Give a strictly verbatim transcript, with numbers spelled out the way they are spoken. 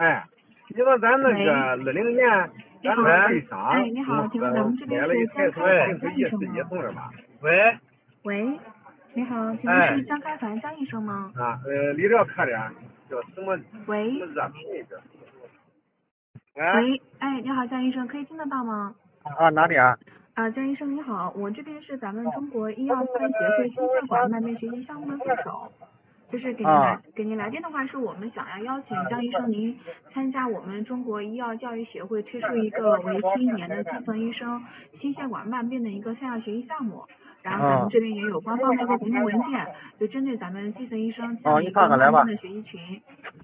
哎，你说咱那个二零年，咱那卫生， 哎，你好，请问咱们这边是江开凡江医生吗？ 喂。 喂，你好，请问是江开凡江医生吗？ 啊，呃，理疗科的，叫什么？ 喂。 什么热品的？ 喂，哎，你好，江医生，可以听得到吗？ 啊，哪里啊？ 啊，江医生你好，我这边是咱们中国医药教育协会心血管慢病学习项目的助手，就是给您来、啊、给您来电的话，是我们想要邀请江医生您参加我们中国医药教育协会推出一个为期一年的基层医生心血管慢病的一个线上学习项目，然后咱们这边也有官方的一个活动文件，就针对咱们基层医生这样一个慢病的学习群。